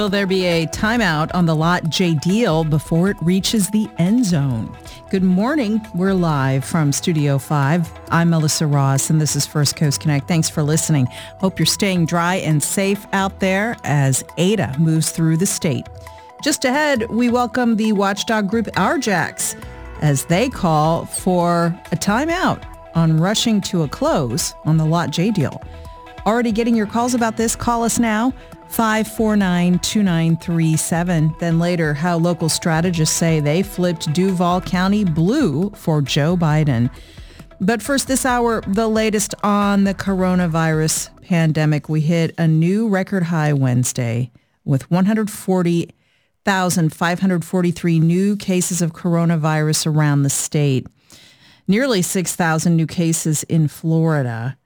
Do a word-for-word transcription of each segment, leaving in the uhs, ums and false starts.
Will there be a timeout on the Lot J deal before it reaches the end zone? Good morning. We're live from Studio five. I'm Melissa Ross, and this is First Coast Connect. Thanks for listening. Hope you're staying dry and safe out there as Ada moves through the state. Just ahead, we welcome the watchdog group Our-Jacks as they call for a timeout on rushing to a close on the Lot J deal. Already getting your calls about this? Call us now, five four nine, two nine three seven. Then later, how local strategists say they flipped Duval County blue for Joe Biden. But first this hour, the latest on the coronavirus pandemic. We hit a new record high Wednesday with one hundred forty thousand five hundred forty-three new cases of coronavirus around the state. Nearly six thousand new cases in Florida.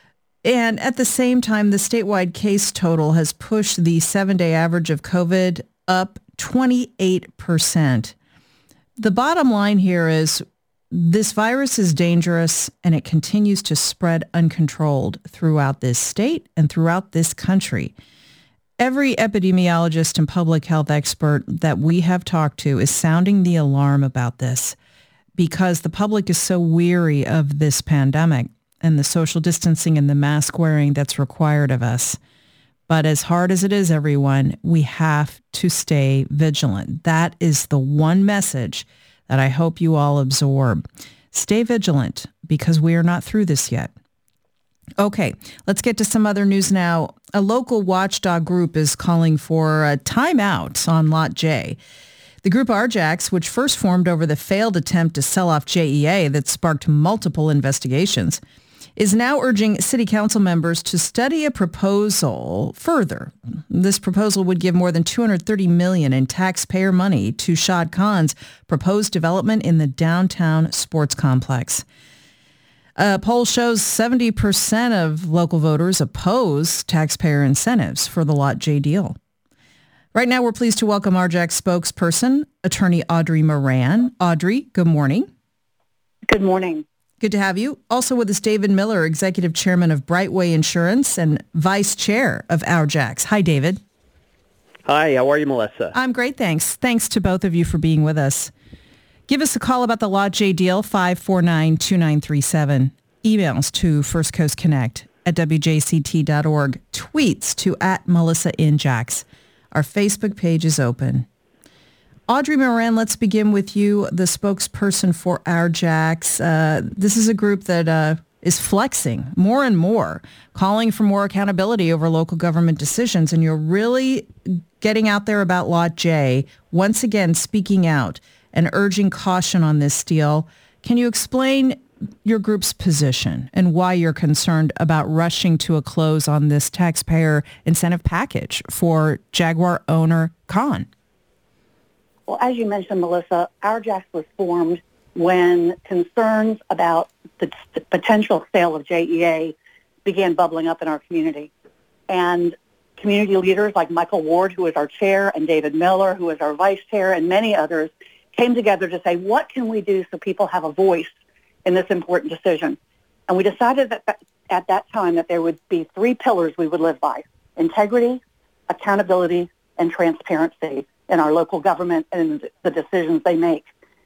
And at the same time, the statewide case total has pushed the seven-day average of COVID up twenty-eight percent. The bottom line here is this virus is dangerous and it continues to spread uncontrolled throughout this state and throughout this country. Every epidemiologist and public health expert that we have talked to is sounding the alarm about this because the public is so weary of this pandemic and the social distancing and the mask wearing that's required of us. But as hard as it is, everyone, we have to stay vigilant. That is the one message that I hope you all absorb. Stay vigilant because we are not through this yet. Okay, let's get to some other news now. A local watchdog group is calling for a timeout on Lot J. The group Our-Jacks, which first formed over the failed attempt to sell off J E A that sparked multiple investigations, is now urging city council members to study a proposal further. This proposal would give more than two hundred thirty million dollars in taxpayer money to Shad Khan's proposed development in the downtown sports complex. A poll shows seventy percent of local voters oppose taxpayer incentives for the Lot J deal. Right now, we're pleased to welcome Our-Jacks spokesperson, attorney Audrey Moran. Audrey, good morning. Good morning. Good to have you. Also with us, David Miller, executive chairman of Brightway Insurance and vice chair of Our-Jacks. Hi, David. Hi, how are you, Melissa? I'm great, thanks. Thanks to both of you for being with us. Give us a call about the Lot J deal, five four nine, two nine three seven. Emails to First Coast Connect at W J C T dot org. Tweets to at Melissa N. Jacks. Our Facebook page is open. Audrey Moran, let's begin with you, the spokesperson for Our-Jacks. Uh, this is a group that uh, is flexing more and more, calling for more accountability over local government decisions, and you're really getting out there about Lot J, once again speaking out and urging caution on this deal. Can you explain your group's position and why you're concerned about rushing to a close on this taxpayer incentive package for Jaguar owner Khan? Well, as you mentioned, Melissa, Our-Jacks was formed when concerns about the t- potential sale of J E A began bubbling up in our community. And community leaders like Michael Ward, who is our chair, and David Miller, who is our vice chair, and many others came together to say, what can we do so people have a voice in this important decision? And we decided that, that at that time that there would be three pillars we would live by: integrity, accountability, and transparency in our local government and the decisions they make.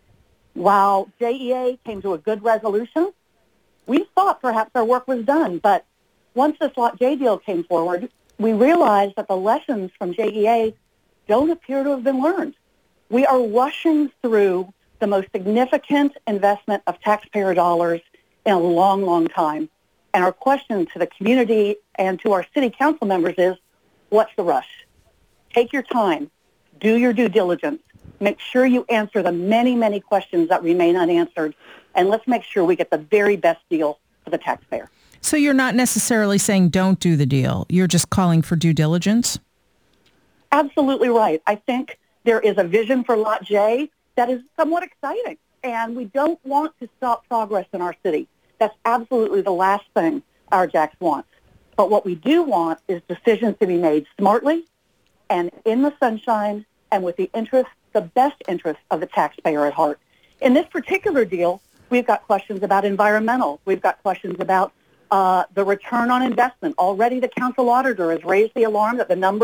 While J E A came to a good resolution, we thought perhaps our work was done. But once this Lot J deal came forward, we realized that the lessons from J E A don't appear to have been learned. We are rushing through the most significant investment of taxpayer dollars in a long, long time. And our question to the community and to our city council members is, what's the rush? Take your time. Do your due diligence. Make sure you answer the many, many questions that remain unanswered. And let's make sure we get the very best deal for the taxpayer. So you're not necessarily saying don't do the deal. You're just calling for due diligence? Absolutely right. I think there is a vision for Lot J that is somewhat exciting, and we don't want to stop progress in our city. That's absolutely the last thing Our-Jacks wants. But what we do want is decisions to be made smartly and in the sunshine and with the interest, the best interest of the taxpayer at heart. In this particular deal, we've got questions about environmental. We've got questions about uh, the return on investment. Already the council auditor has raised the alarm that the numbers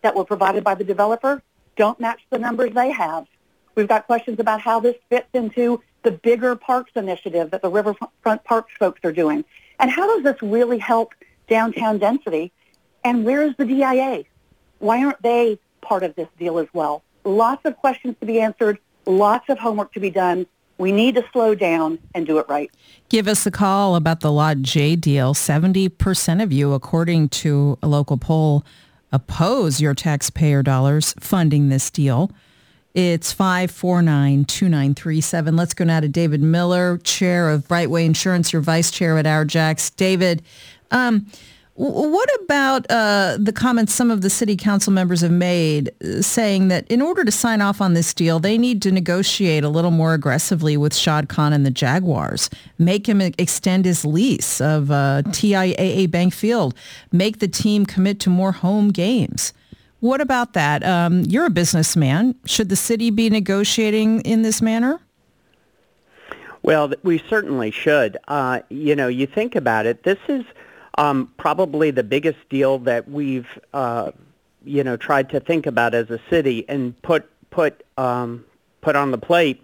that were provided by the developer don't match the numbers they have. We've got questions about how this fits into the bigger parks initiative that the Riverfront Parks folks are doing. And how does this really help downtown density? And where is the D I A? Why aren't they part of this deal as well? Lots of questions to be answered, lots of homework to be done. We need to slow down and do it right. Give us a call about the Lot J deal. seventy percent of you, according to a local poll, oppose your taxpayer dollars funding this deal. It's five four nine, two nine three seven. Let's go now to David Miller, chair of Brightway Insurance, your vice chair at Our Jacks. David, um, what about uh, the comments some of the city council members have made uh, saying that in order to sign off on this deal, they need to negotiate a little more aggressively with Shad Khan and the Jaguars, make him extend his lease of uh, T I A A Bank Field, make the team commit to more home games. What about that? Um, you're a businessman. Should the city be negotiating in this manner? Well, we certainly should. Uh, you know, you think about it, this is Um, probably the biggest deal that we've, uh, you know, tried to think about as a city and put put um, put on the plate.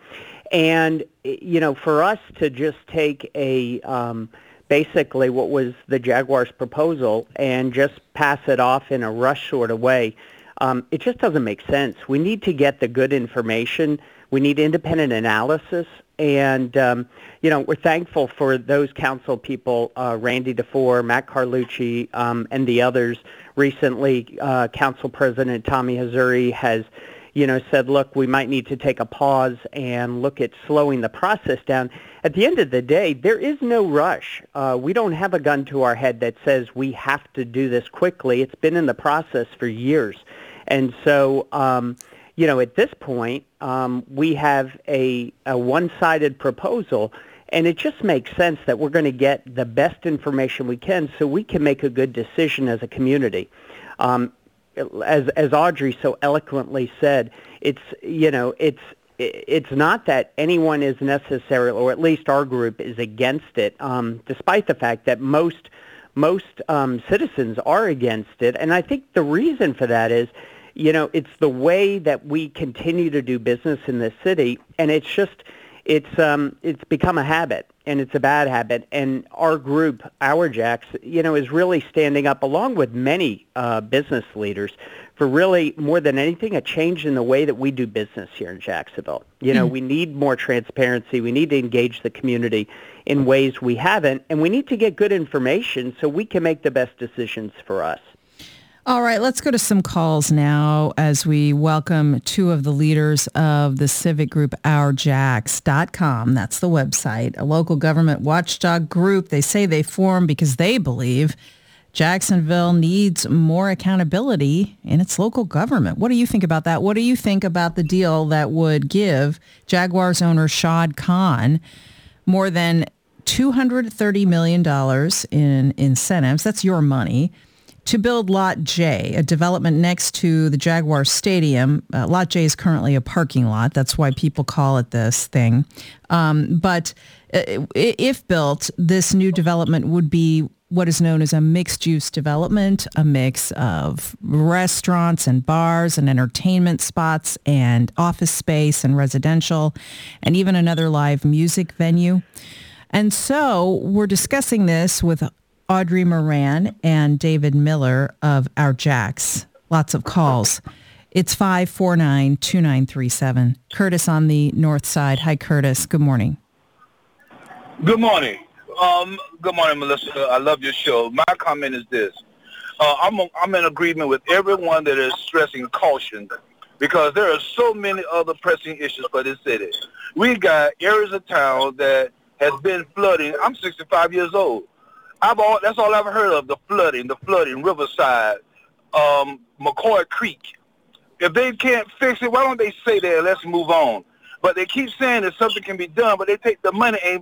And you know, for us to just take a um, basically what was the Jaguars' proposal and just pass it off in a rush sort of way, um, it just doesn't make sense. We need to get the good information. We need independent analysis. And, um, you know, we're thankful for those council people, uh, Randy DeFore, Matt Carlucci, um, and the others. Recently, uh, Council President Tommy Hazzuri has, you know, said, look, we might need to take a pause and look at slowing the process down. At the end of the day, there is no rush. Uh, we don't have a gun to our head that says we have to do this quickly. It's been in the process for years. And so, um, you know, at this point, um, we have a, a one-sided proposal, and it just makes sense that we're going to get the best information we can so we can make a good decision as a community. Um, as as Audrey so eloquently said, it's, you know, it's it's not that anyone is necessary, or at least our group is against it, um, despite the fact that most most um, citizens are against it. And I think the reason for that is, you know, it's the way that we continue to do business in this city, and it's just, it's um, it's become a habit, and it's a bad habit. And our group, Our Jacks, you know, is really standing up, along with many uh, business leaders, for really, more than anything, a change in the way that we do business here in Jacksonville. You know, mm-hmm. we need more transparency. We need to engage the community in ways we haven't, and we need to get good information so we can make the best decisions for us. All right, let's go to some calls now as we welcome two of the leaders of the civic group our jacks dot com. That's the website, a local government watchdog group. They say they form because they believe Jacksonville needs more accountability in its local government. What do you think about that? What do you think about the deal that would give Jaguars owner Shad Khan more than two hundred thirty million dollars in incentives? That's your money. To build Lot J, a development next to the Jaguar Stadium. Uh, Lot J is currently a parking lot. That's why people call it this thing. Um, but uh, if built, this new development would be what is known as a mixed-use development, a mix of restaurants and bars and entertainment spots and office space and residential, and even another live music venue. And so we're discussing this with Audrey Moran and David Miller of Our Jacks. Lots of calls. It's five four nine, two nine three seven. Curtis on the north side. Hi, Curtis. Good morning. Good morning. Um, good morning, Melissa. I love your show. My comment is this. Uh, I'm, a, I'm in agreement with everyone that is stressing caution, because there are so many other pressing issues for this city. We got areas of town that has been flooding. I'm sixty-five years old. I've all, that's all I've heard of, the flooding, the flooding, Riverside, um, McCoy Creek. If they can't fix it, why don't they say that, let's move on? But they keep saying that something can be done, but they take the money and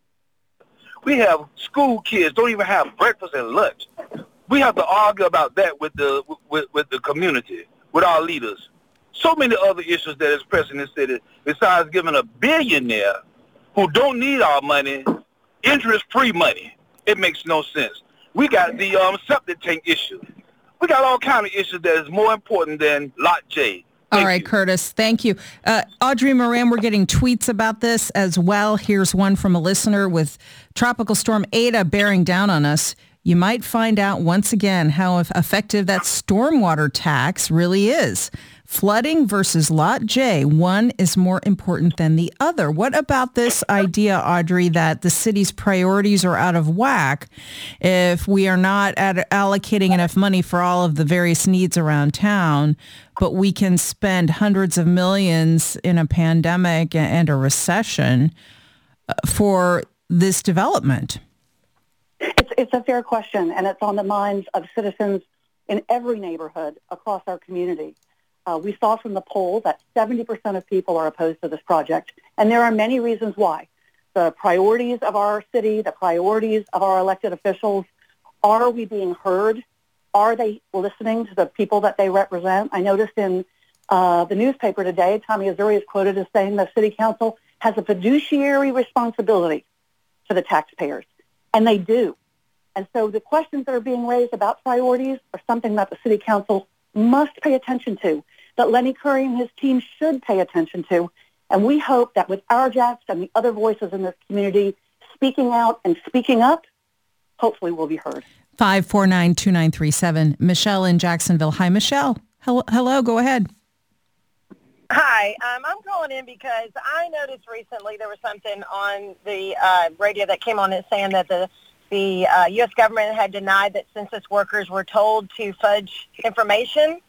we have school kids don't even have breakfast and lunch. We have to argue about that with the with, with the community, with our leaders. So many other issues that is pressing this city, besides giving a billionaire who don't need our money, interest-free money. It makes no sense. We got the um, septic tank issue. We got all kind of issues that is more important than Lot J. Thank All right, you. Curtis, thank you. Uh, Audrey Moran, we're getting tweets about this as well. Here's one from a listener: with Tropical Storm Eta bearing down on us, you might find out once again how effective that stormwater tax really is. Flooding versus Lot J, one is more important than the other. What about this idea, Audrey, that the city's priorities are out of whack if we are not at allocating enough money for all of the various needs around town, but we can spend hundreds of millions in a pandemic and a recession for this development? It's, it's a fair question, and it's on the minds of citizens in every neighborhood across our community. Uh, we saw from the poll that seventy percent of people are opposed to this project, and there are many reasons why. The priorities of our city, the priorities of our elected officials, are we being heard? Are they listening to the people that they represent? I noticed in uh, the newspaper today, Tommy Azzurri is quoted as saying the city council has a fiduciary responsibility to the taxpayers, and they do. And so the questions that are being raised about priorities are something that the city council must pay attention to, that Lenny Curry and his team should pay attention to. And we hope that with our Jacks and the other voices in this community speaking out and speaking up, hopefully we'll be heard. five four nine, two nine three seven. Michelle in Jacksonville. Hi, Michelle. Hello, hello. Go ahead. Hi. Um, I'm calling in because I noticed recently there was something on the uh, radio that came on and saying that the The uh, U S government had denied that census workers were told to fudge information,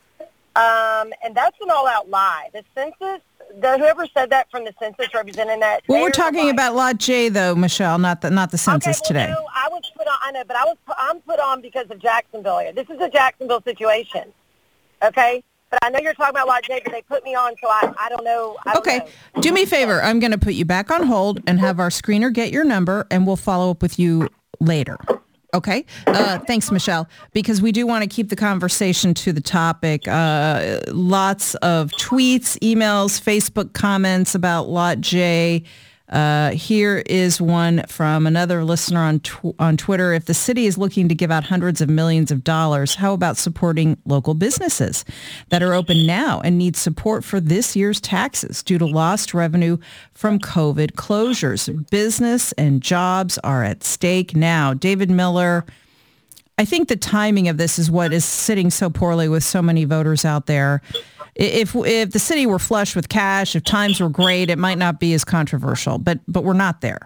um, and that's an all-out lie. The census, the, whoever said that from the census representing that. Well, we're talking about Lot J, though, Michelle, not the not the census okay, well, today. No, I was put on. I know, but I was I'm put on because of Jacksonville here. This is a Jacksonville situation, okay? But I know you're talking about Lot J, but they put me on, so I, I don't know. I don't okay. know. Do me a favor. I'm going to put you back on hold and have our screener get your number, and we'll follow up with you later. Okay? Uh, thanks, Michelle, because we do want to keep the conversation to the topic. Uh, lots of tweets, emails, Facebook comments about Lot J. Uh, here is one from another listener on tw- on Twitter. If the city is looking to give out hundreds of millions of dollars, how about supporting local businesses that are open now and need support for this year's taxes due to lost revenue from COVID closures? Business and jobs are at stake now. David Miller, I think the timing of this is what is sitting so poorly with so many voters out there. If if the city were flush with cash, if times were great, it might not be as controversial, but but we're not there.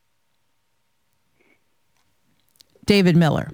David Miller.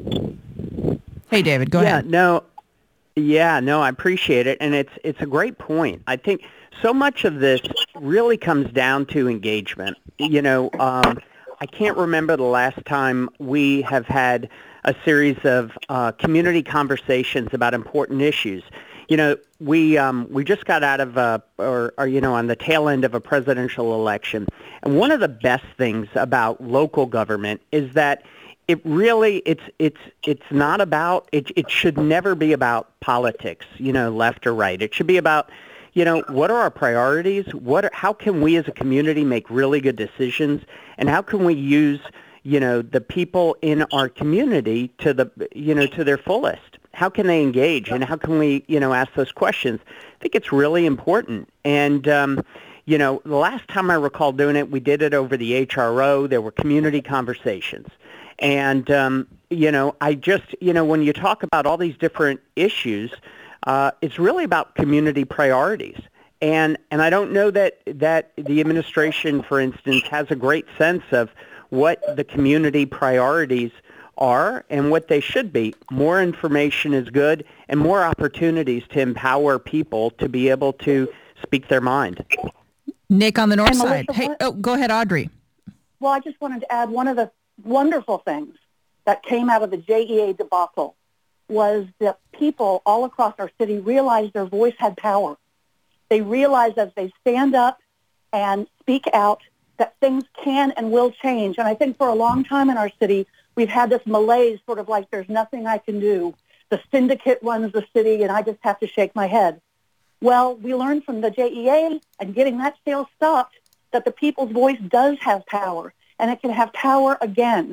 Hey, David, go yeah, ahead. Yeah, no, yeah, no, I appreciate it, and it's it's a great point. I think so much of this really comes down to engagement. You know, um, I can't remember the last time we have had a series of uh, community conversations about important issues. You know, we um, we just got out of a, or, or, you know, on the tail end of a presidential election. And one of the best things about local government is that it really, it's it's it's not about, it, it should never be about politics, you know, left or right. It should be about, you know, what are our priorities? What are, how can we as a community make really good decisions? And how can we use, you know, the people in our community to the, you know, to their fullest? How can they engage, and how can we, you know, ask those questions? I think it's really important. And, um, you know, the last time I recall doing it, we did it over the H R O. There were community conversations. And, um, you know, I just, you know, when you talk about all these different issues, uh, it's really about community priorities. And and I don't know that, that the administration, for instance, has a great sense of what the community priorities are and what they should be. More information is good, and more opportunities to empower people to be able to speak their mind. Nick on the north and side. Melissa, hey, what? oh, go ahead, Audrey. Well, I just wanted to add one of the wonderful things that came out of the J E A debacle was that people all across our city realized their voice had power. They realized as they stand up and speak out that things can and will change. And I think for a long time in our city, we've had this malaise, sort of like there's nothing I can do. The syndicate runs the city, and I just have to shake my head. Well, we learned from the J E A and getting that sale stopped that the people's voice does have power, and it can have power again.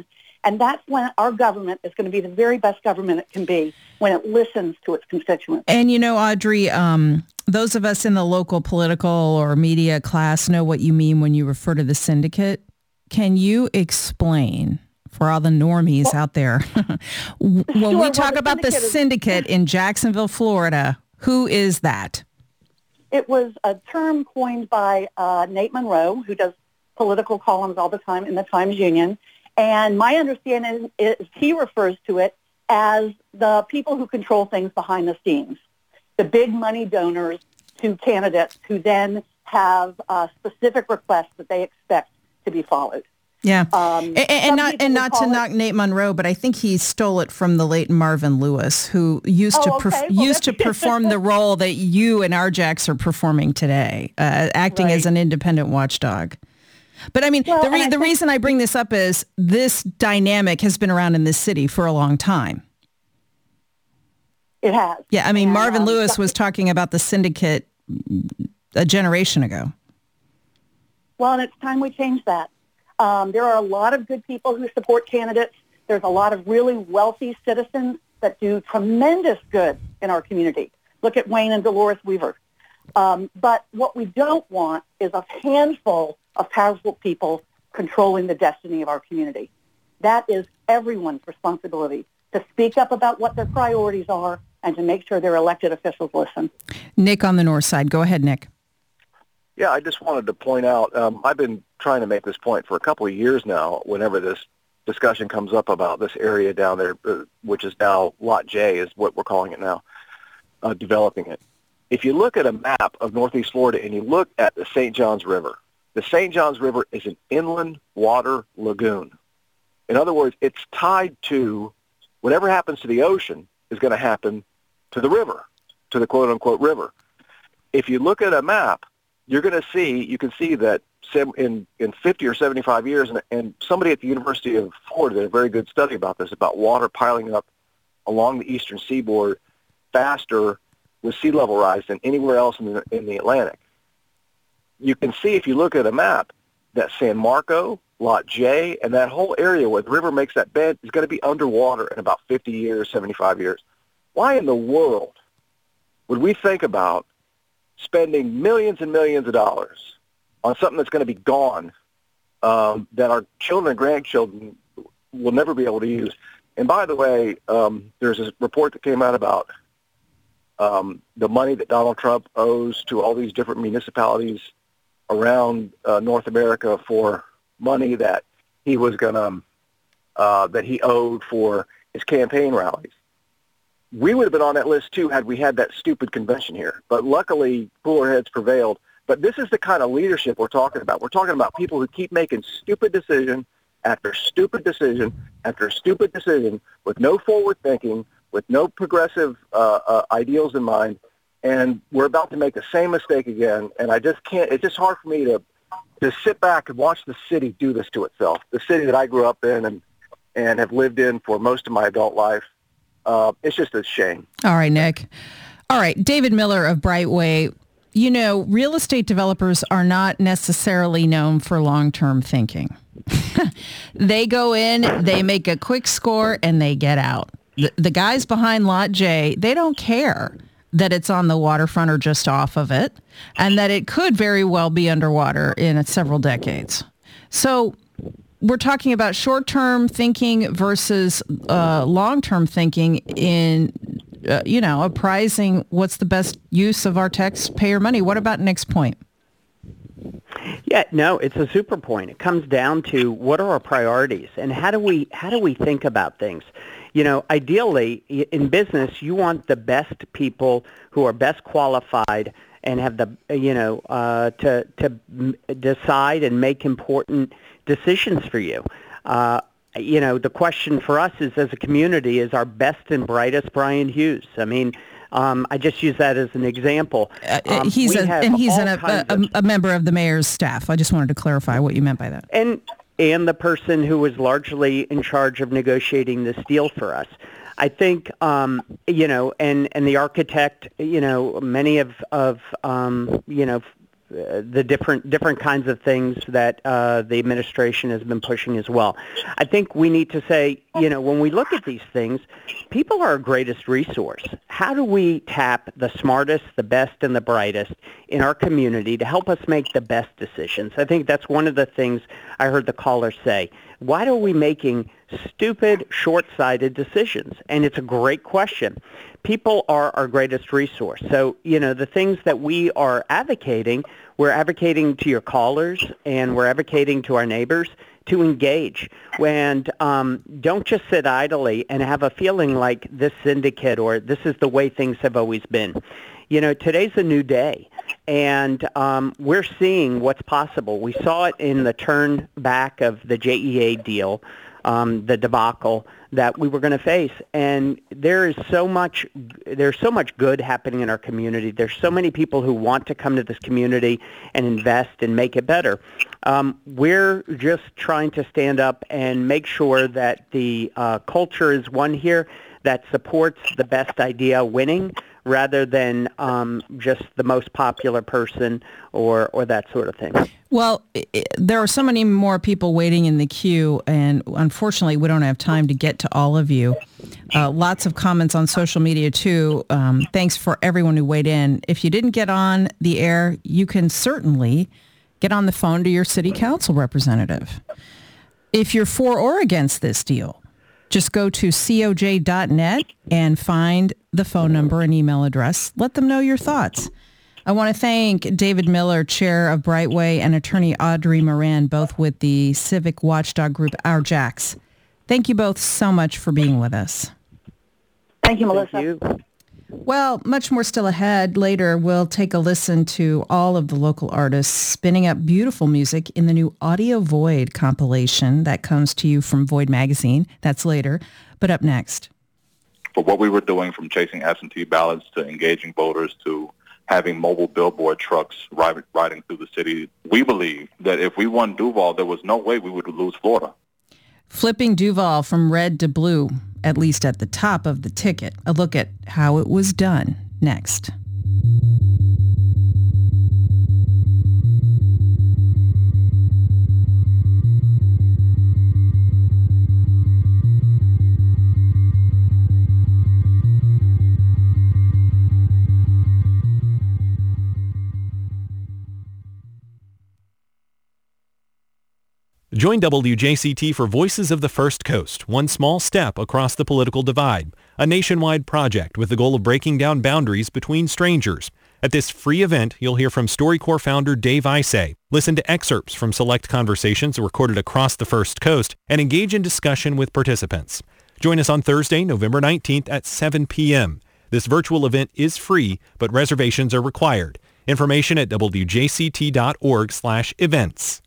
And that's when our government is going to be the very best government it can be, when it listens to its constituents. And, you know, Audrey, um, those of us in the local political or media class know what you mean when you refer to the syndicate. Can you explain for all the normies well, out there, when sure, we well, talk the about the syndicate is- syndicate in Jacksonville, Florida, who is that? It was a term coined by uh, Nate Monroe, who does political columns all the time in the Times-Union. And my understanding is he refers to it as the people who control things behind the scenes, the big money donors to candidates who then have uh, specific requests that they expect to be followed. Yeah, um, and, and not and not to it, knock Nate Monroe, but I think he stole it from the late Marvin Lewis, who used oh, to okay. perf- well, used to perform the role that you and R J A X are performing today, uh, acting right. as an independent watchdog. But I mean, well, the, re- the think- reason I bring this up is this dynamic has been around in this city for a long time. It has. Yeah, I mean, and, Marvin um, Lewis was talking about the syndicate a generation ago. Well, and it's time we change that. Um, there are a lot of good people who support candidates. There's a lot of really wealthy citizens that do tremendous good in our community. Look at Wayne and Dolores Weaver. Um, but what we don't want is a handful of powerful people controlling the destiny of our community. That is everyone's responsibility, to speak up about what their priorities are and to make sure their elected officials listen. Nick on the north side. Go ahead, Nick. Yeah, I just wanted to point out, um, I've been trying to make this point for a couple of years now whenever this discussion comes up about this area down there, uh, which is now Lot J is what we're calling it now, uh, developing it. If you look at a map of Northeast Florida and you look at the Saint Johns River, the Saint Johns River is an inland water lagoon. In other words, it's tied to whatever happens to the ocean is going to happen to the river, to the quote-unquote river. If you look at a map, you're going to see, you can see that in, in fifty or seventy-five years, and, and somebody at the University of Florida did a very good study about this, about water piling up along the eastern seaboard faster with sea level rise than anywhere else in the, in the Atlantic. You can see, if you look at a map, that San Marco, Lot J, and that whole area where the river makes that bend is going to be underwater in about fifty years, seventy-five years. Why in the world would we think about spending millions and millions of dollars on something that's going to be gone, um, that our children and grandchildren will never be able to use? And by the way, um, there's a report that came out about um, the money that Donald Trump owes to all these different municipalities around uh, North America for money that he was going to, uh, that he owed for his campaign rallies. We would have been on that list, too, had we had that stupid convention here. But luckily, cooler heads prevailed. But this is the kind of leadership we're talking about. We're talking about people who keep making stupid decision after stupid decision after stupid decision with no forward thinking, with no progressive uh, uh, ideals in mind. And we're about to make the same mistake again. And I just can't, it's just hard for me to, to sit back and watch the city do this to itself. The city that I grew up in and, and have lived in for most of my adult life. Uh, it's just a shame. All right, Nick. All right, David Miller of Brightway. You know, real estate developers are not necessarily known for long-term thinking. They go in, they make a quick score, and they get out. The, the guys behind Lot J, they don't care that it's on the waterfront or just off of it, and that it could very well be underwater in several decades. So we're talking about short-term thinking versus uh, long-term thinking in, uh, you know, apprising what's the best use of our taxpayer money. What about Nick's point? Yeah, no, it's a super point. It comes down to what are our priorities and how do we how do we think about things? You know, ideally in business, you want the best people who are best qualified and have the, you know, uh, to to decide and make important decisions for you. Uh, you know, the question for us is, as a community, is our best and brightest Brian Hughes. I mean, um, I just use that as an example. Um, he's a, and he's an, a, a, of, a member of the mayor's staff. I just wanted to clarify what you meant by that. And and the person who was largely in charge of negotiating this deal for us. I think, um, you know, and, and the architect, you know, many of, of um, you know, the different different kinds of things that uh, the administration has been pushing as well. I think we need to say, you know, when we look at these things, people are our greatest resource. How do we tap the smartest, the best, and the brightest in our community to help us make the best decisions? I think that's one of the things I heard the caller say. Why are we making stupid, short-sighted decisions? And it's a great question. People are our greatest resource. So, you know, the things that we are advocating, we're advocating to your callers and we're advocating to our neighbors to engage. And um, don't just sit idly and have a feeling like this syndicate or this is the way things have always been. You know, today's a new day, and um, we're seeing what's possible. We saw it in the turn back of the J E A deal, um, the debacle that we were going to face. And there is so much, there's so much good happening in our community. There's so many people who want to come to this community and invest and make it better. Um, we're just trying to stand up and make sure that the uh, culture is one here that supports the best idea winning, rather than um, just the most popular person or, or that sort of thing. Well, it, there are so many more people waiting in the queue, and unfortunately, we don't have time to get to all of you. Uh, lots of comments on social media, too. Um, thanks for everyone who weighed in. If you didn't get on the air, you can certainly get on the phone to your city council representative. If you're for or against this deal, just go to C O J dot net and find the phone number and email address. Let them know your thoughts. I want to thank David Miller, chair of Brightway, and attorney Audrey Moran, both with the civic watchdog group Our Jacks. Thank you both so much for being with us. Thank you, Melissa. Thank you. Well, much more still ahead. Later, we'll take a listen to all of the local artists spinning up beautiful music in the new Audio Void compilation that comes to you from Void Magazine. That's later. But up next. But what we were doing, from chasing absentee ballots to engaging voters to having mobile billboard trucks riding, riding through the city, we believe that if we won Duval, there was no way we would lose Florida. Flipping Duval from red to blue, at least at the top of the ticket. A look at how it was done next. Join W J C T for Voices of the First Coast, one small step across the political divide, a nationwide project with the goal of breaking down boundaries between strangers. At this free event, you'll hear from StoryCorps founder Dave Isay, listen to excerpts from select conversations recorded across the First Coast, and engage in discussion with participants. Join us on Thursday, November nineteenth at seven p.m. This virtual event is free, but reservations are required. Information at W J C T dot org slash events.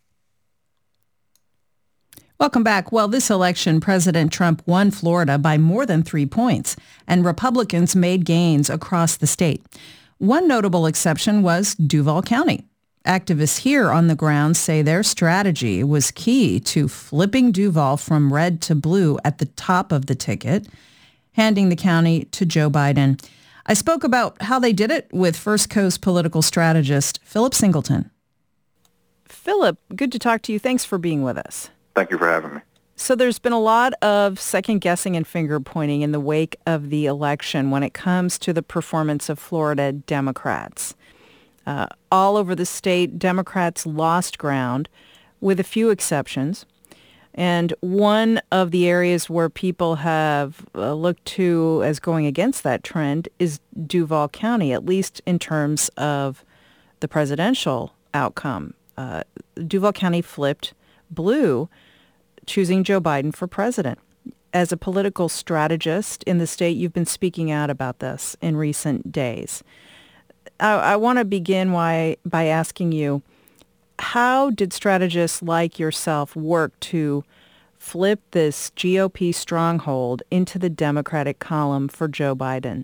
Welcome back. Well, this election, President Trump won Florida by more than three points, and Republicans made gains across the state. One notable exception was Duval County. Activists here on the ground say their strategy was key to flipping Duval from red to blue at the top of the ticket, handing the county to Joe Biden. I spoke about how they did it with First Coast political strategist Philip Singleton. Philip, good to talk to you. Thanks for being with us. Thank you for having me. So there's been a lot of second-guessing and finger-pointing in the wake of the election when it comes to the performance of Florida Democrats. Uh, all over the state, Democrats lost ground, with a few exceptions. And one of the areas where people have uh, looked to as going against that trend is Duval County, at least in terms of the presidential outcome. Uh, Duval County flipped blue, choosing Joe Biden for president. As a political strategist in the state, you've been speaking out about this in recent days. I, I want to begin why, by asking you, how did strategists like yourself work to flip this G O P stronghold into the Democratic column for Joe Biden?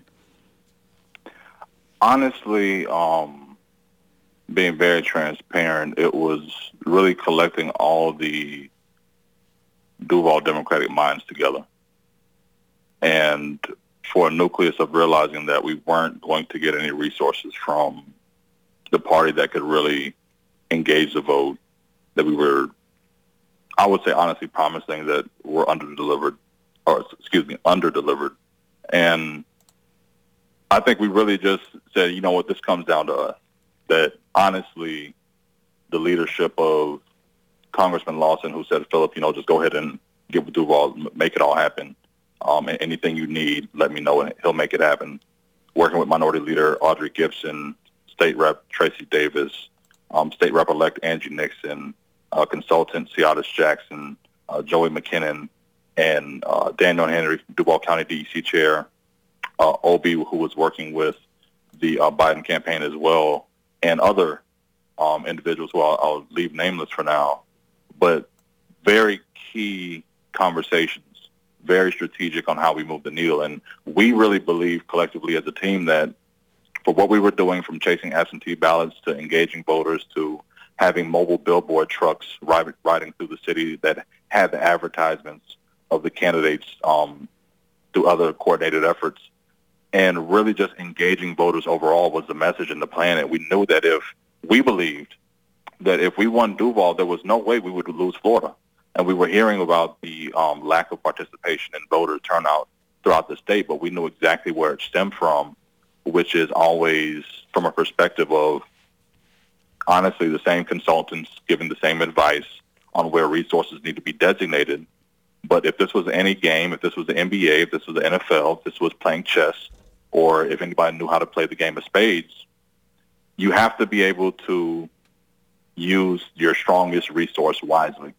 Honestly, um, being very transparent, it was really collecting all the Duval Democratic minds together. And for a nucleus of realizing that we weren't going to get any resources from the party that could really engage the vote, that we were, I would say honestly, promising that we're under-delivered, or excuse me, under-delivered. And I think we really just said, you know what, this comes down to us. That honestly, the leadership of Congressman Lawson, who said, Philip, you know, just go ahead and get with Duval, make it all happen. Um, and anything you need, let me know, and he'll make it happen. Working with Minority Leader Audrey Gibson, State Rep Tracy Davis, um, State Rep-elect Angie Nixon, uh, Consultant Ciatis Jackson, uh, Joey McKinnon, and uh, Daniel Henry, Duval County D E C Chair, uh, Obi, who was working with the uh, Biden campaign as well, and other um, individuals who I'll, I'll leave nameless for now, but very key conversations, very strategic on how we move the needle. And we really believe collectively as a team that for what we were doing, from chasing absentee ballots to engaging voters to having mobile billboard trucks riding, riding through the city that had the advertisements of the candidates um, through other coordinated efforts, and really just engaging voters overall was the message and the plan. And we knew that if we believed that if we won Duval, there was no way we would lose Florida. And we were hearing about the um, lack of participation in voter turnout throughout the state, but we knew exactly where it stemmed from, which is always from a perspective of, honestly, the same consultants giving the same advice on where resources need to be designated. But if this was any game, if this was the N B A, if this was the N F L, if this was playing chess, or if anybody knew how to play the game of spades, you have to be able to use your strongest resource wisely.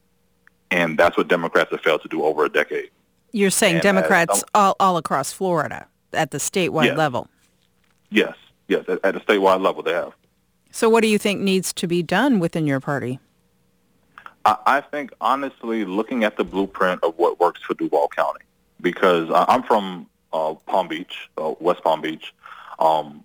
And that's what Democrats have failed to do over a decade. You're saying and Democrats some, all, all across Florida at the statewide yes, level? Yes, yes, at, at the statewide level they have. So what do you think needs to be done within your party? I, I think, honestly, looking at the blueprint of what works for Duval County, because I, I'm from uh, Palm Beach, uh, West Palm Beach, um,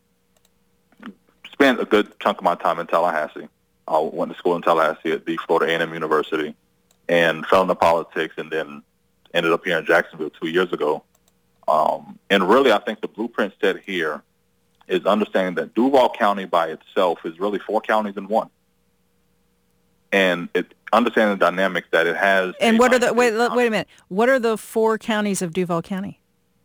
spent a good chunk of my time in Tallahassee. I went to school in Tallahassee at the Florida A and M University, and fell into politics, and then ended up here in Jacksonville two years ago. Um, and really, I think the blueprint set here is understanding that Duval County by itself is really four counties in one. And it understanding the dynamics that it has. And what are the, wait, wait a minute, what are the four counties of Duval County?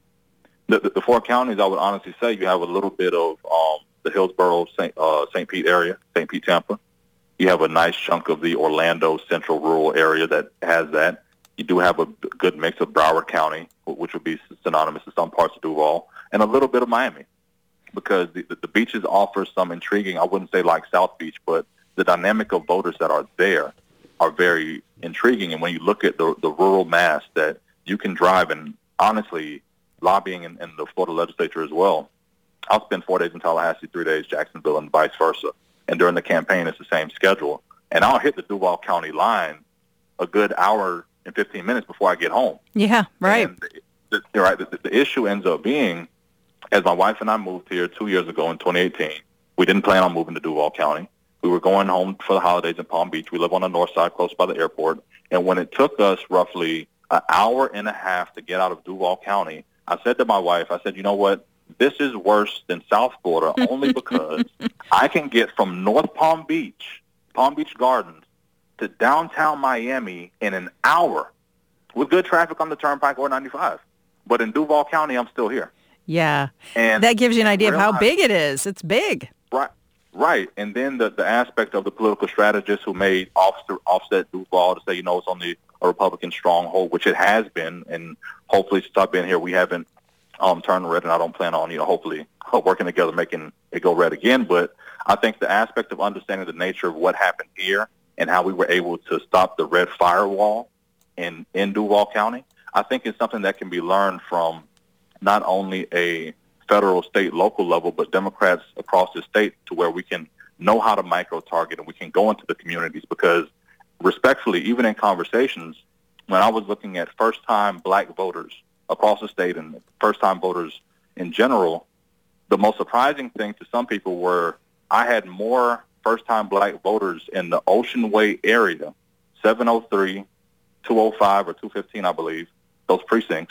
The, the, the four counties, I would honestly say, you have a little bit of um, the Hillsborough, Saint Uh, Saint Pete area, Saint Pete, Tampa. You have a nice chunk of the Orlando central rural area that has that. You do have a good mix of Broward County, which would be synonymous to some parts of Duval, and a little bit of Miami, because the, the, the beaches offer some intriguing, I wouldn't say like South Beach, but the dynamic of voters that are there are very intriguing. And when you look at the, the rural mass that you can drive, and honestly, lobbying in, in the Florida legislature as well, I'll spend four days in Tallahassee, three days Jacksonville, and vice versa. And during the campaign, it's the same schedule. And I'll hit the Duval County line a good hour and fifteen minutes before I get home. Yeah, right. And the, the, right, the, the issue ends up being, as my wife and I moved here two years ago in twenty eighteen, we didn't plan on moving to Duval County. We were going home for the holidays in Palm Beach. We live on the north side, close by the airport. And when it took us roughly an hour and a half to get out of Duval County, I said to my wife, I said, you know what? This is worse than South Florida only because I can get from North Palm Beach, Palm Beach Gardens, to downtown Miami in an hour with good traffic on the Turnpike or ninety-five. But in Duval County, I'm still here. Yeah. And that gives you an idea realize, of how big it is. It's big. Right. Right. And then the, the aspect of the political strategists who made offset, offset Duval to say, you know, it's only a Republican stronghold, which it has been. And hopefully since I've been here, we haven't um, turned red, and I don't plan on, you know, hopefully working together, making it go red again. But I think the aspect of understanding the nature of what happened here and how we were able to stop the red firewall in, in Duval County, I think is something that can be learned from not only a federal, state, local level, but Democrats across the state, to where we can know how to micro-target and we can go into the communities. Because respectfully, even in conversations, when I was looking at first-time black voters across the state and first-time voters in general, the most surprising thing to some people were I had more first-time black voters in the Ocean Way area, seven oh three, two oh five, or two fifteen, I believe, those precincts,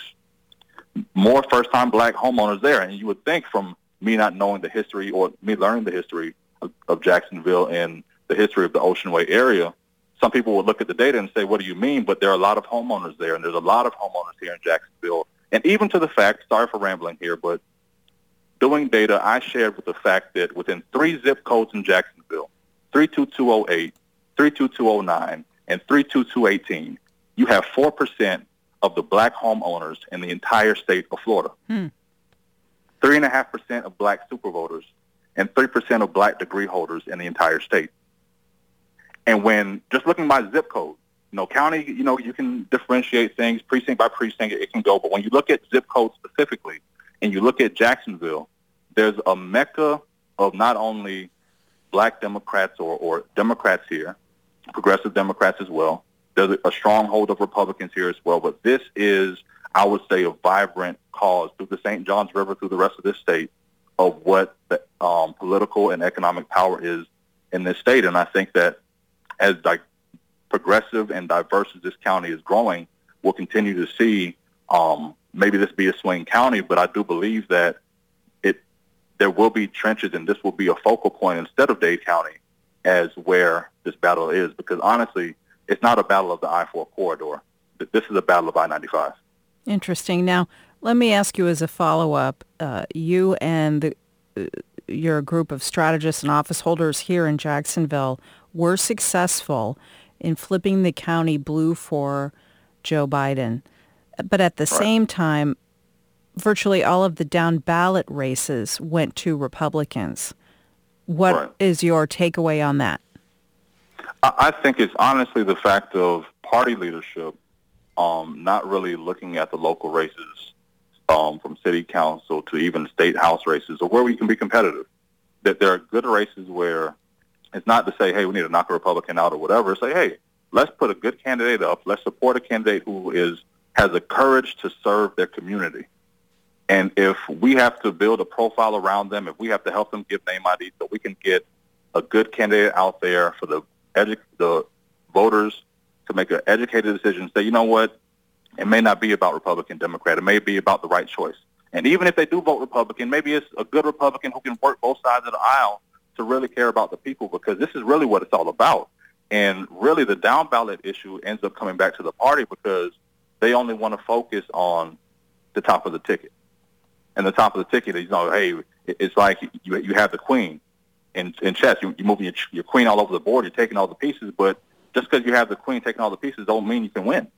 more first-time black homeowners there. And you would think, from me not knowing the history or me learning the history of of Jacksonville and the history of the Ocean Way area, some people would look at the data and say, what do you mean? But there are a lot of homeowners there, and there's a lot of homeowners here in Jacksonville. And even to the fact, sorry for rambling here, but doing data, I shared with the fact that within three zip codes in Jacksonville, three two two oh eight, three two two oh nine, and three two two one eight, you have four percent of the black homeowners in the entire state of Florida. Hmm. three point five percent of black supervoters and three percent of black degree holders in the entire state. And when just looking by zip code, you know, county, you know, you can differentiate things precinct by precinct, it can go. But when you look at zip code specifically and you look at Jacksonville, there's a mecca of not only black Democrats or, or Democrats here, progressive Democrats as well. There's a stronghold of Republicans here as well. But this is, I would say, a vibrant cause through the Saint Johns River, through the rest of this state, of what the um, political and economic power is in this state. And I think that as like progressive and diverse as this county is growing, we'll continue to see um, maybe this be a swing county, but I do believe that it there will be trenches and this will be a focal point instead of Dade County as where this battle is, because honestly, it's not a battle of the I four corridor. This is a battle of I ninety-five. Interesting. Now, let me ask you as a follow-up, uh, you and the, uh, your group of strategists and office holders here in Jacksonville were successful in flipping the county blue for Joe Biden. But at the right. same time, virtually all of the down ballot races went to Republicans. What right. is your takeaway on that? I think it's honestly the fact of party leadership um, not really looking at the local races um, from city council to even state house races or where we can be competitive. That there are good races where it's not to say, hey, we need to knock a Republican out or whatever. Say, hey, let's put a good candidate up. Let's support a candidate who is has the courage to serve their community. And if we have to build a profile around them, if we have to help them give name I D so we can get a good candidate out there for the edu- the voters to make an educated decision, say, you know what, it may not be about Republican, Democrat. It may be about the right choice. And even if they do vote Republican, maybe it's a good Republican who can work both sides of the aisle to really care about the people, because this is really what it's all about. And really the down ballot issue ends up coming back to the party because they only want to focus on the top of the ticket. And the top of the ticket is, you know, hey, it's like you you have the queen in, in chess. You, you're moving your, your queen all over the board. You're taking all the pieces. But just because you have the queen taking all the pieces don't mean you can win.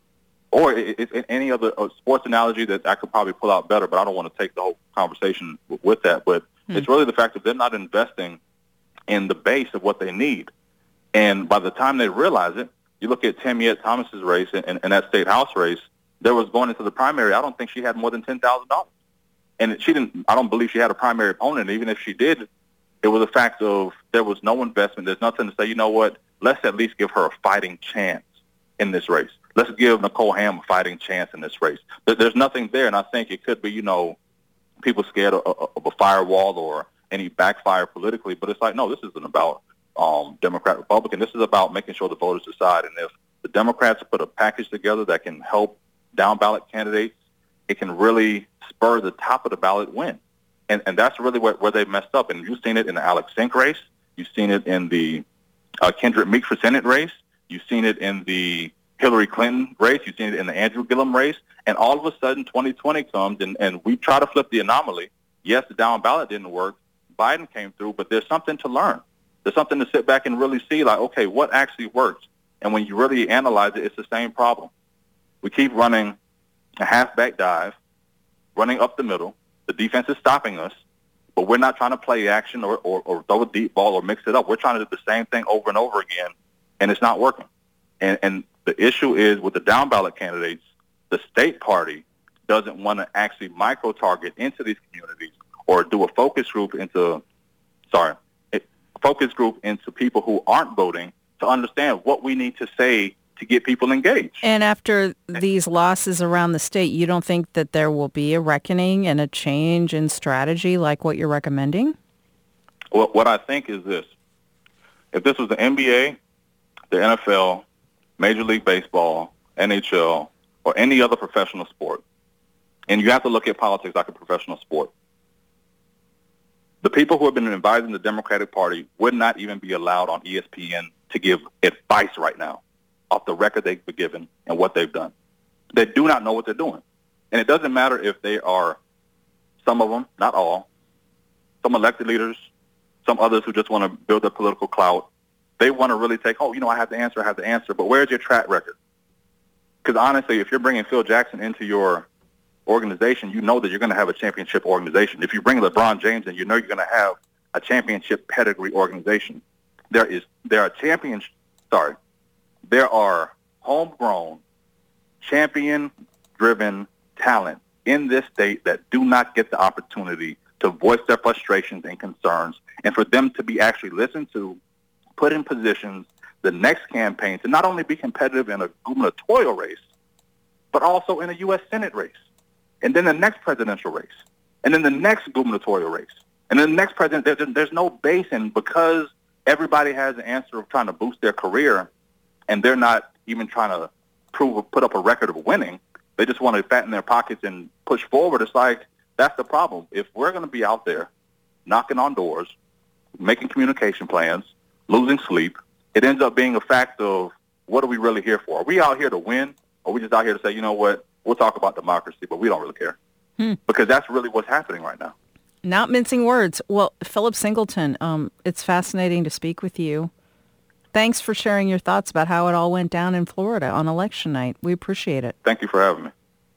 Or it's it, any other uh, sports analogy that I could probably pull out better, but I don't want to take the whole conversation w- with that. But hmm. it's really the fact that they're not investing in the base of what they need. And by the time they realize it, you look at Tamiette Thomas's race and, and, and that state house race, there was going into the primary, I don't think she had more than ten thousand dollars. And she didn't, I don't believe she had a primary opponent. Even if she did, it was a fact of there was no investment. There's nothing to say, you know what, let's at least give her a fighting chance in this race. Let's give Nicole Ham a fighting chance in this race. There's nothing there, and I think it could be, you know, people scared of, of a firewall or any backfire politically, but it's like, no, this isn't about um, Democrat, Republican. This is about making sure the voters decide. And if the Democrats put a package together that can help down-ballot candidates, it can really spur the top of the ballot win. And and that's really where, where they messed up. And you've seen it in the Alex Sink race. You've seen it in the uh, Kendrick Meek for Senate race. You've seen it in the Hillary Clinton race. You've seen it in the Andrew Gillum race. And all of a sudden, twenty twenty comes, and, and we try to flip the anomaly. Yes, the down ballot didn't work. Biden came through, but there's something to learn. There's something to sit back and really see, like, okay, what actually works? And when you really analyze it, it's the same problem. We keep running a halfback dive, running up the middle. The defense is stopping us, but we're not trying to play action or, or, or throw a deep ball or mix it up. We're trying to do the same thing over and over again, and it's not working. And, and the issue is with the down-ballot candidates, the state party doesn't want to actually micro-target into these communities or do a focus group into, sorry, a focus group into people who aren't voting to understand what we need to say to get people engaged. And after these losses around the state, you don't think that there will be a reckoning and a change in strategy like what you're recommending? Well, what I think is this. If this was the N B A, the N F L, Major League Baseball, N H L, or any other professional sport, and you have to look at politics like a professional sport, The people who have been advising the Democratic Party would not even be allowed on E S P N to give advice right now off the record they've been given and what they've done. They do not know what they're doing. And it doesn't matter if they are, some of them, not all, some elected leaders, some others who just want to build a political clout. They want to really take, oh, you know, I have to answer, I have to answer. But where's your track record? Because honestly, if you're bringing Phil Jackson into your organization, you know that you're going to have a championship organization. If you bring LeBron James in, you know you're going to have a championship pedigree organization. There is, there are champions, sorry, there are homegrown, champion-driven talent in this state that do not get the opportunity to voice their frustrations and concerns, and for them to be actually listened to, put in positions, the next campaign to not only be competitive in a gubernatorial race, but also in a U S Senate race, and then the next presidential race, and then the next gubernatorial race, and then the next president. There's, there's no base, and because everybody has an answer of trying to boost their career, and they're not even trying to prove, put up a record of winning, they just want to fatten their pockets and push forward. It's like, that's the problem. If we're going to be out there knocking on doors, making communication plans, losing sleep, it ends up being a fact of, what are we really here for? Are we out here to win, or are we just out here to say, you know what, we'll talk about democracy, but we don't really care? Hmm. Because that's really what's happening right now. Not mincing words. Well, Philip Singleton, um, it's fascinating to speak with you. Thanks for sharing your thoughts about how it all went down in Florida on election night. We appreciate it. Thank you for having me.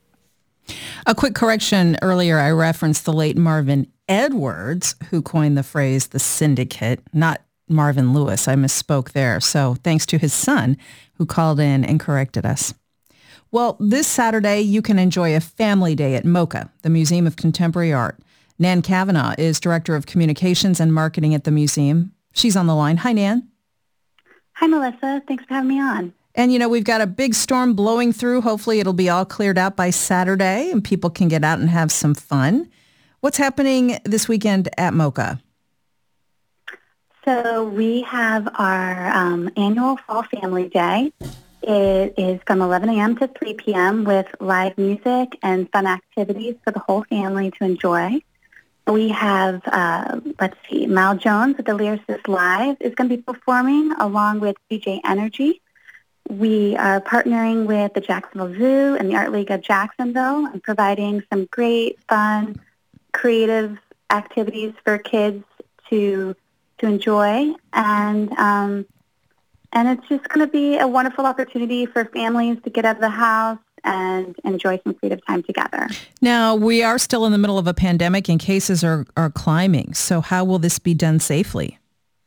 A quick correction. Earlier, I referenced the late Marvin Edwards, who coined the phrase the syndicate, not Marvin Lewis. I misspoke there. So thanks to his son, who called in and corrected us. Well, this Saturday, you can enjoy a family day at MoCA, the Museum of Contemporary Art. Nan Kavanaugh is Director of Communications and Marketing at the museum. She's on the line. Hi, Nan. Hi, Melissa. Thanks for having me on. And, you know, we've got a big storm blowing through. Hopefully it'll be all cleared out by Saturday and people can get out and have some fun. What's happening this weekend at MoCA? So we have our um, annual Fall Family Day. It is from eleven a.m. to three p.m. with live music and fun activities for the whole family to enjoy. We have, uh, let's see, Mal Jones at the Lyricist Live is going to be performing along with D J Energy. We are partnering with the Jacksonville Zoo and the Art League of Jacksonville and providing some great, fun, creative activities for kids to to enjoy. And um, and it's just going to be a wonderful opportunity for families to get out of the house and enjoy some creative time together. Now, we are still in the middle of a pandemic and cases are, are climbing. So how will this be done safely?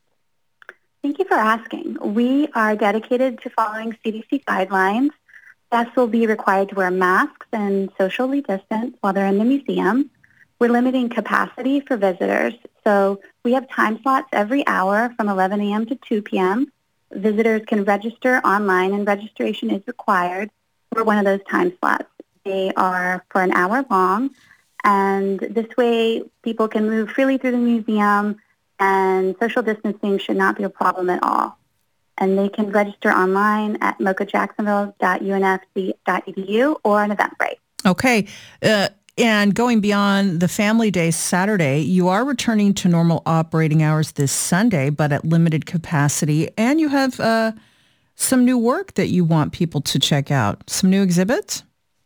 Thank you for asking. We are dedicated to following C D C guidelines. Guests will be required to wear masks and socially distance while they're in the museum. We're limiting capacity for visitors. So we have time slots every hour from eleven a.m. to two p.m. Visitors can register online, and registration is required for one of those time slots. They are for an hour long, and this way people can move freely through the museum, and social distancing should not be a problem at all. And they can register online at mocha jacksonville dot u n f c dot e d u or on Eventbrite. Okay. Uh, and going beyond the Family Day Saturday, you are returning to normal operating hours this Sunday, but at limited capacity. And you have uh, some new work that you want people to check out. Some new exhibits?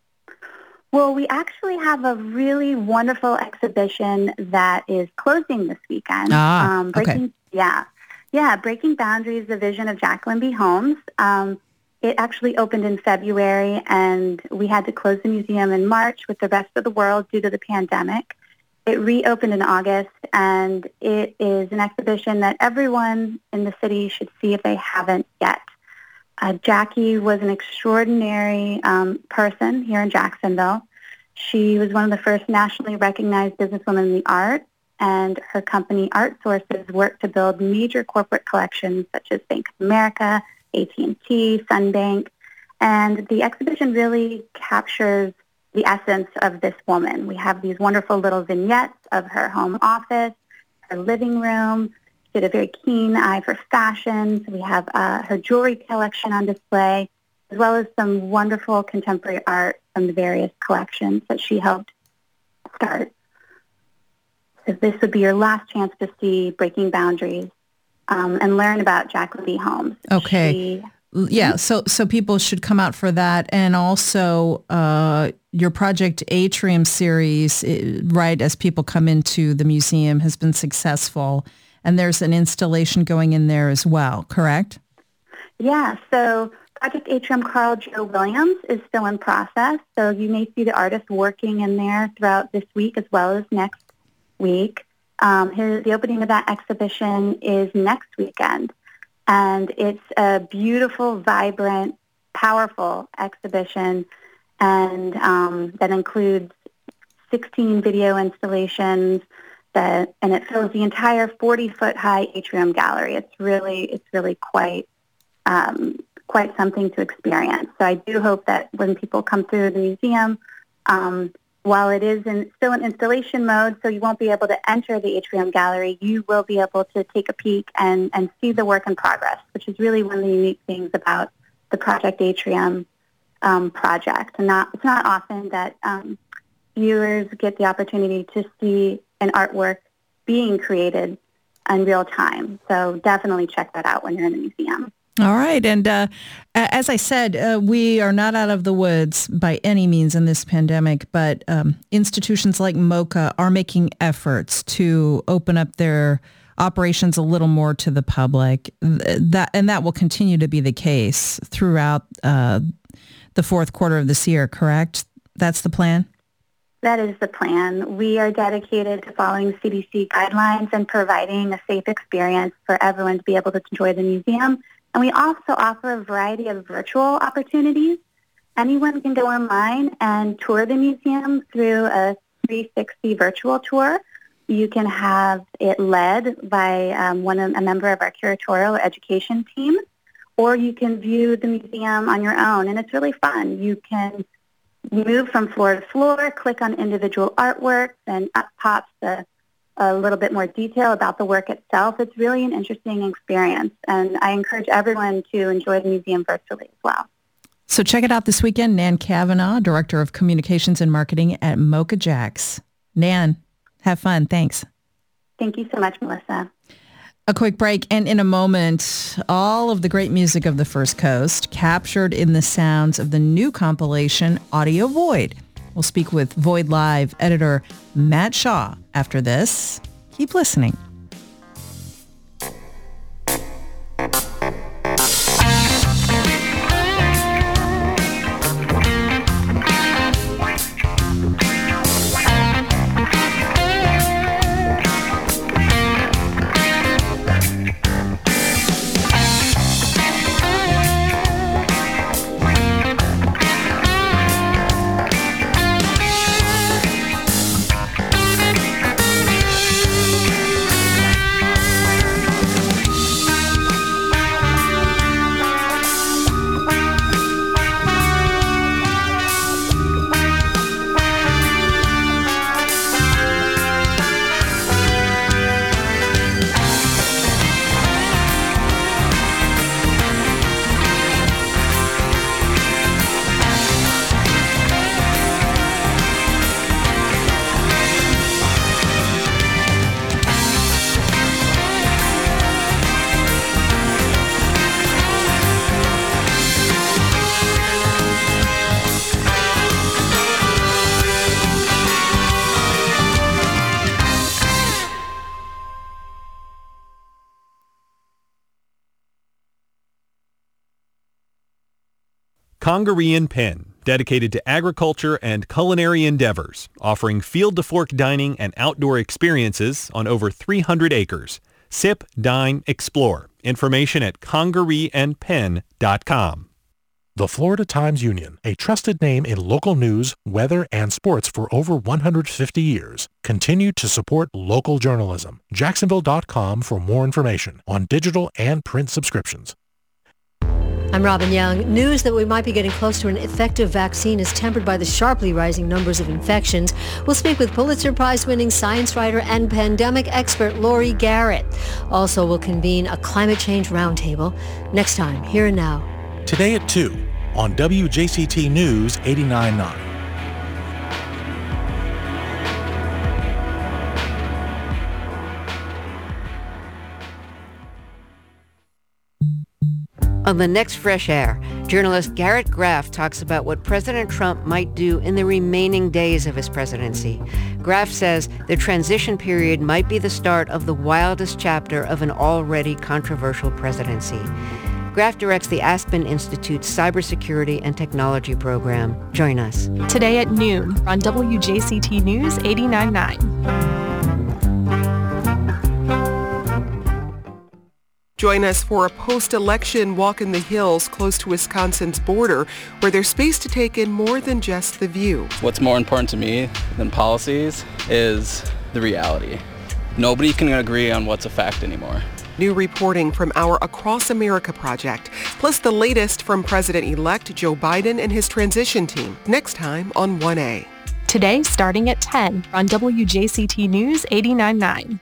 Well, we actually have a really wonderful exhibition that is closing this weekend. Ah, um, breaking, okay. Yeah. Yeah, Breaking Boundaries, the vision of Jacqueline B. Holmes. Um, it actually opened in February, and we had to close the museum in March with the rest of the world due to the pandemic. It reopened in August, and it is an exhibition that everyone in the city should see if they haven't yet. Uh, Jackie was an extraordinary um, person here in Jacksonville. She was one of the first nationally recognized businesswomen in the arts, and her company Art Sources worked to build major corporate collections such as Bank of America, A T and T, Sunbank, and the exhibition really captures the essence of this woman. We have these wonderful little vignettes of her home office, her living room. She had a very keen eye for fashion. So we have uh, her jewelry collection on display, as well as some wonderful contemporary art from the various collections that she helped start. this would be your last chance to see Breaking Boundaries um, and learn about Jacqueline B. Holmes. Okay. She, yeah, so so people should come out for that. And also uh, your Project Atrium series, it, right, as people come into the museum, has been successful. And there's an installation going in there as well, correct? Yeah, so Project Atrium Carl Joe Williams is still in process. So you may see the artist working in there throughout this week as well as next week. Um, his, the opening of that exhibition is next weekend. And it's a beautiful, vibrant, powerful exhibition, and um, that includes sixteen video installations, that, and it fills the entire forty-foot high atrium gallery. It's really, it's really quite, um, quite something to experience. So I do hope that when people come through the museum, um, while it is in, still in installation mode, so you won't be able to enter the atrium gallery, you will be able to take a peek and, and see the work in progress, which is really one of the unique things about the Project Atrium um, project. And not, it's not often that um, viewers get the opportunity to see an artwork being created in real time. So definitely check that out when you're in the museum. All right. And uh, as I said, uh, we are not out of the woods by any means in this pandemic, but um, institutions like MoCA are making efforts to open up their operations a little more to the public. That and that will continue to be the case throughout uh, the fourth quarter of this year, correct? That's the plan? That is the plan. We are dedicated to following C D C guidelines and providing a safe experience for everyone to be able to enjoy the museum. And we also offer a variety of virtual opportunities. Anyone can go online and tour the museum through a three sixty virtual tour. You can have it led by um, one a member of our curatorial education team, or you can view the museum on your own, and it's really fun. You can move from floor to floor, click on individual artworks, and up pops the a little bit more detail about the work itself. It's really an interesting experience, and I encourage everyone to enjoy the museum virtually as well. So check it out this weekend. Nan Kavanaugh, Director of Communications and Marketing at MoCA Jax. Nan, have fun. Thanks. Thank you so much, Melissa. A quick break, and in a moment, all of the great music of the First Coast captured in the sounds of the new compilation, Audio Void. We'll speak with Void Live editor Matt Shaw after this. Keep listening. Congaree Pen, dedicated to agriculture and culinary endeavors, offering field-to-fork dining and outdoor experiences on over three hundred acres. Sip, dine, explore. Information at congaree and pen dot com. The Florida Times-Union, a trusted name in local news, weather, and sports for over one hundred fifty years, continued to support local journalism. Jacksonville dot com for more information on digital and print subscriptions. I'm Robin Young. News that we might be getting close to an effective vaccine is tempered by the sharply rising numbers of infections. We'll speak with Pulitzer Prize-winning science writer and pandemic expert Laurie Garrett. Also, we'll convene a climate change roundtable next time, Here and Now. Today at two on W J C T News eighty-nine point nine. On the next Fresh Air, journalist Garrett Graff talks about what President Trump might do in the remaining days of his presidency. Graff says the transition period might be the start of the wildest chapter of an already controversial presidency. Graff directs the Aspen Institute's Cybersecurity and Technology program. Join us. Today at noon on W J C T News eighty-nine point nine. Join us for a post-election walk in the hills close to Wisconsin's border, where there's space to take in more than just the view. What's more important to me than policies is the reality. Nobody can agree on what's a fact anymore. New reporting from our Across America project, plus the latest from President-elect Joe Biden and his transition team, next time on one A. Today, starting at ten on W J C T News eighty-nine point nine.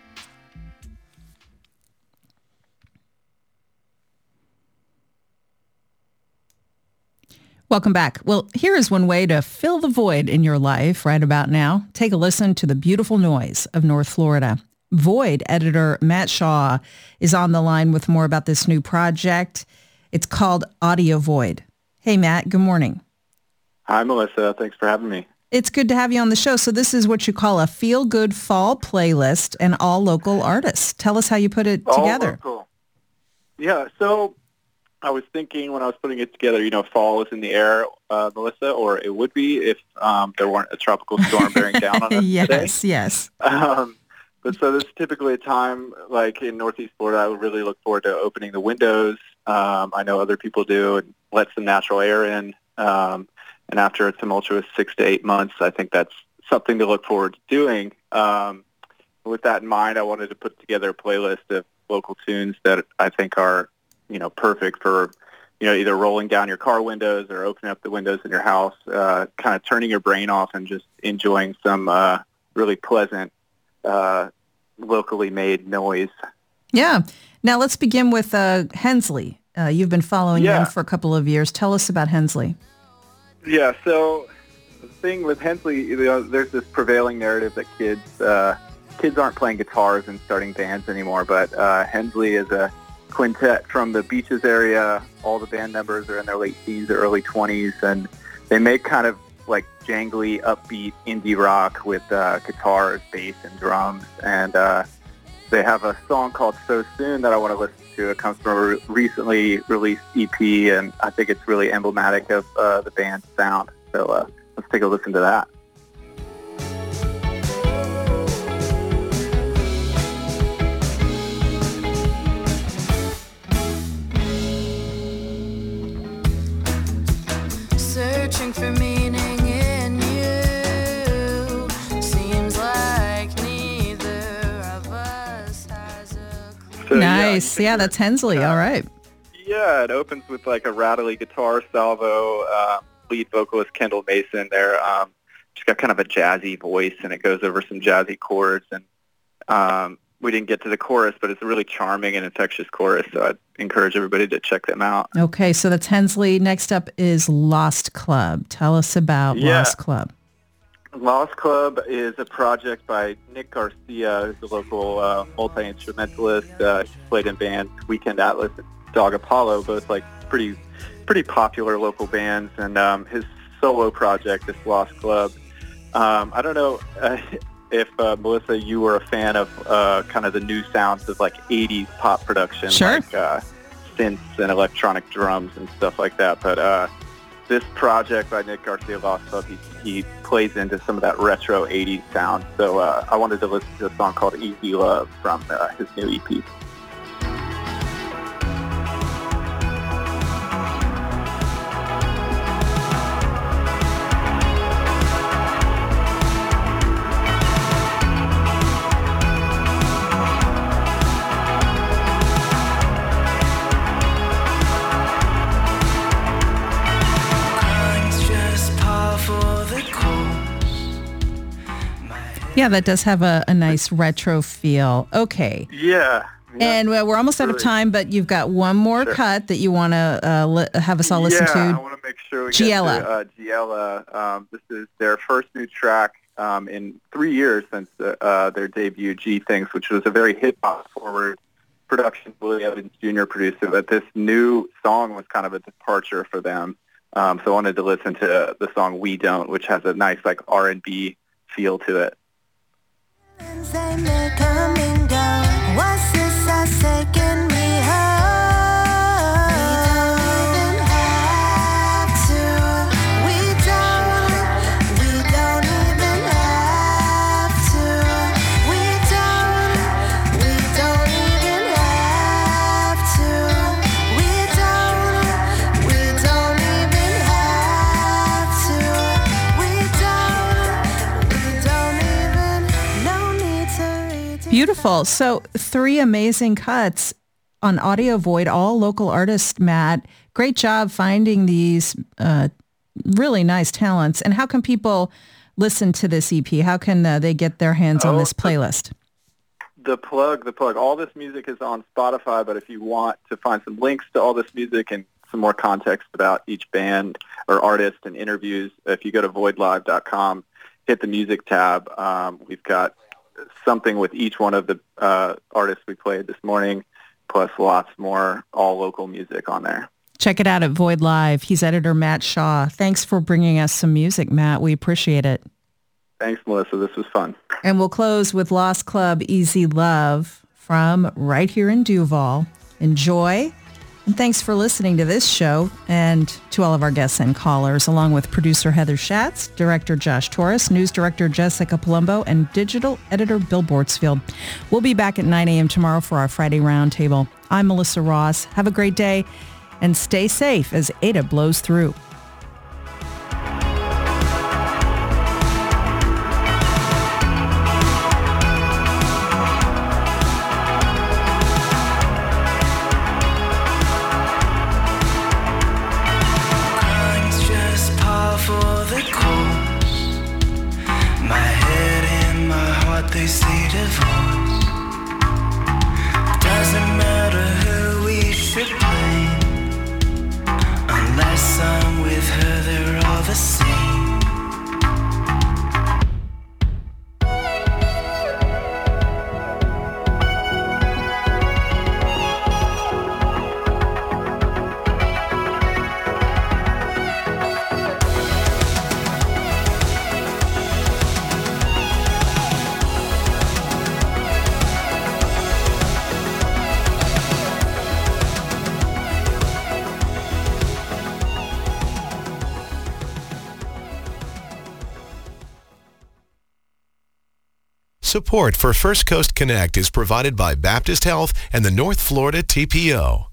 Welcome back. Well, here is one way to fill the void in your life right about now. Take a listen to the beautiful noise of North Florida. Void editor Matt Shaw is on the line with more about this new project. It's called Audio Void. Hey, Matt, good morning. Hi, Melissa. Thanks for having me. It's good to have you on the show. So this is what you call a feel-good fall playlist and all local artists. Tell us how you put it all together. Local. Yeah, so I was thinking when I was putting it together, you know, fall is in the air, uh, Melissa, or it would be if um, there weren't a tropical storm bearing down on us yes, today. Yes, yes. Um, but so this is typically a time, like in Northeast Florida, I would really look forward to opening the windows. Um, I know other people do, and let some natural air in. Um, and after a tumultuous six to eight months, I think that's something to look forward to doing. Um, with that in mind, I wanted to put together a playlist of local tunes that I think are, you know, perfect for, you know, either rolling down your car windows or opening up the windows in your house, uh, kind of turning your brain off and just enjoying some uh, really pleasant, uh, locally made noise. Yeah. Now let's begin with uh, Hensley. Uh, you've been following yeah. him for a couple of years. Tell us about Hensley. Yeah. So the thing with Hensley, you know, there's this prevailing narrative that kids uh, kids aren't playing guitars and starting bands anymore, but uh, Hensley is a quintet from the Beaches area. All the band members are in their late teens or early twenties, and they make kind of like jangly, upbeat indie rock with uh, guitars, bass, and drums. And uh, they have a song called So Soon that I want to listen to. It comes from a re- recently released E P, and I think it's really emblematic of uh, the band's sound. So uh, let's take a listen to that. Searching for meaning in you. Seems like neither of us has a clue. So, nice. Yeah, yeah that's Hensley. Uh, All right. Yeah, it opens with like a rattly guitar salvo. Um, lead vocalist Kendall Mason there. Um, she's got kind of a jazzy voice, and it goes over some jazzy chords. And um, we didn't get to the chorus, but it's a really charming and infectious chorus. So I'd encourage everybody to check them out. Okay, so that's Hensley. Next up is Lost Club. Tell us about Yeah. Lost Club. Lost Club is a project by Nick Garcia, who's a local uh, multi-instrumentalist. Uh, he's played in bands Weekend Atlas and Dog Apollo, both like pretty pretty popular local bands. And um, his solo project, this Lost Club, um, I don't know uh, if, uh, Melissa, you were a fan of uh, kind of the new sounds of like eighties pop production, Sure. like uh, synths and electronic drums and stuff like that. But uh, this project by Nick Garcia, Lost Club, he, he plays into some of that retro eighties sound. So uh, I wanted to listen to a song called Easy Love from uh, his new E P. Yeah, that does have a, a nice retro feel. Okay. Yeah. yeah. And uh, we're almost out of time, but you've got one more Sure. cut that you want to uh, li- have us all listen yeah, to. I want to make sure we Giella. get to uh, Giella. Um, this is their first new track um, in three years since uh, uh, their debut, G Things, which was a very hip-hop forward production. Willie Evans Junior produced it, but this new song was kind of a departure for them. Um, so I wanted to listen to the song We Don't, which has a nice like R and B feel to it. Beautiful. So three amazing cuts on Audio Void, all local artists, Matt. Great job finding these uh, really nice talents. And how can people listen to this E P? How can uh, they get their hands on Oh, this playlist? The plug, the plug. All this music is on Spotify, but if you want to find some links to all this music and some more context about each band or artist and interviews, if you go to void live dot com, hit the music tab. Um, we've got something with each one of the uh, artists we played this morning, plus lots more all local music on there. Check it out at Void Live. He's editor Matt Shaw. Thanks for bringing us some music, Matt. We appreciate it. Thanks, Melissa. This was fun. And we'll close with Lost Club, Easy Love from right here in Duval. Enjoy. And thanks for listening to this show and to all of our guests and callers, along with producer Heather Schatz, director Josh Torres, news director Jessica Palumbo, and digital editor Bill Bortsfield. We'll be back at nine a.m. tomorrow for our Friday Roundtable. I'm Melissa Ross. Have a great day and stay safe as Ada blows through. They say divorce doesn't matter who we should blame, unless I'm with her they're all the same. Support for First Coast Connect is provided by Baptist Health and the North Florida T P O.